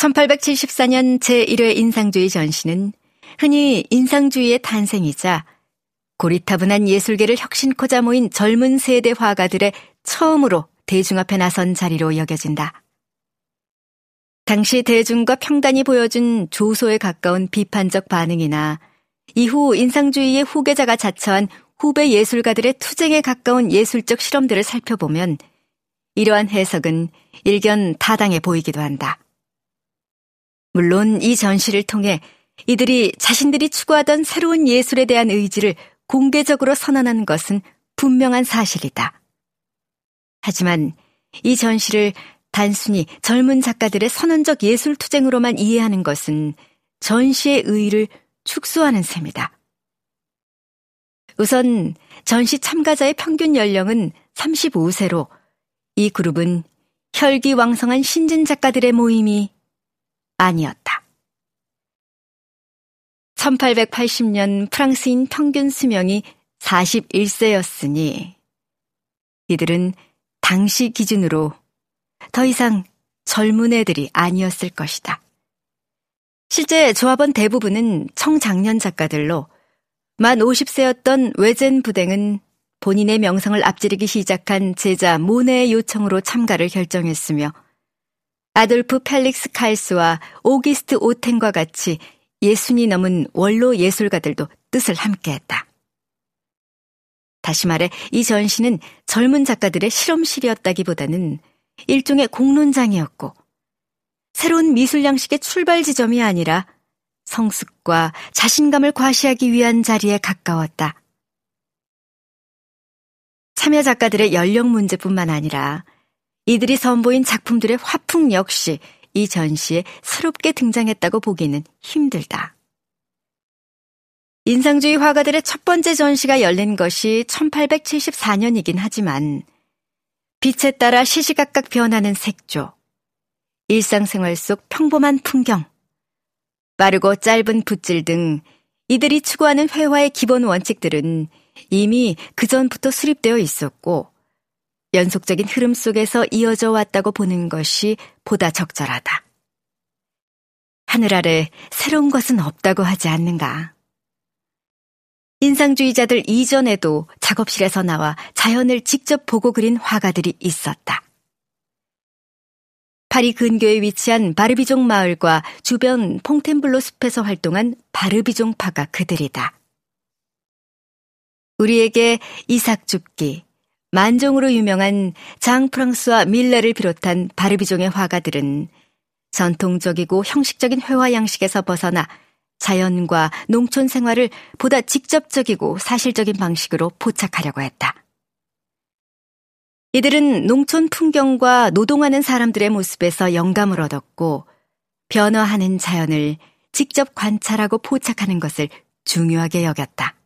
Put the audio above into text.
1874년 제1회 인상주의 전시는 흔히 인상주의의 탄생이자 고리타분한 예술계를 혁신코자 모인 젊은 세대 화가들의 처음으로 대중 앞에 나선 자리로 여겨진다. 당시 대중과 평단이 보여준 조소에 가까운 비판적 반응이나 이후 인상주의의 후계자가 자처한 후배 예술가들의 투쟁에 가까운 예술적 실험들을 살펴보면 이러한 해석은 일견 타당해 보이기도 한다. 물론 이 전시를 통해 이들이 자신들이 추구하던 새로운 예술에 대한 의지를 공개적으로 선언하는 것은 분명한 사실이다. 하지만 이 전시를 단순히 젊은 작가들의 선언적 예술 투쟁으로만 이해하는 것은 전시의 의의를 축소하는 셈이다. 우선 전시 참가자의 평균 연령은 35세로 이 그룹은 혈기왕성한 신진 작가들의 모임이 아니었다. 1880년 프랑스인 평균 수명이 41세였으니 이들은 당시 기준으로 더 이상 젊은 애들이 아니었을 것이다. 실제 조합원 대부분은 청장년 작가들로 만 50세였던 외젠 부댕은 본인의 명성을 앞지르기 시작한 제자 모네의 요청으로 참가를 결정했으며 아돌프 펠릭스 칼스와 오기스트 오텐과 같이 60이 넘은 원로 예술가들도 뜻을 함께했다. 다시 말해 이 전시는 젊은 작가들의 실험실이었다기보다는 일종의 공론장이었고 새로운 미술 양식의 출발 지점이 아니라 성숙과 자신감을 과시하기 위한 자리에 가까웠다. 참여 작가들의 연령 문제뿐만 아니라 이들이 선보인 작품들의 화풍 역시 이 전시에 새롭게 등장했다고 보기는 힘들다. 인상주의 화가들의 첫 번째 전시가 열린 것이 1874년이긴 하지만 빛에 따라 시시각각 변하는 색조, 일상생활 속 평범한 풍경, 빠르고 짧은 붓질 등 이들이 추구하는 회화의 기본 원칙들은 이미 그전부터 수립되어 있었고 연속적인 흐름 속에서 이어져 왔다고 보는 것이 보다 적절하다. 하늘 아래 새로운 것은 없다고 하지 않는가. 인상주의자들 이전에도 작업실에서 나와 자연을 직접 보고 그린 화가들이 있었다. 파리 근교에 위치한 바르비종 마을과 주변 퐁텐블로 숲에서 활동한 바르비종파가 그들이다. 우리에게 이삭 줍기, 만종으로 유명한 장 프랑스와 밀레를 비롯한 바르비종의 화가들은 전통적이고 형식적인 회화 양식에서 벗어나 자연과 농촌 생활을 보다 직접적이고 사실적인 방식으로 포착하려고 했다. 이들은 농촌 풍경과 노동하는 사람들의 모습에서 영감을 얻었고 변화하는 자연을 직접 관찰하고 포착하는 것을 중요하게 여겼다.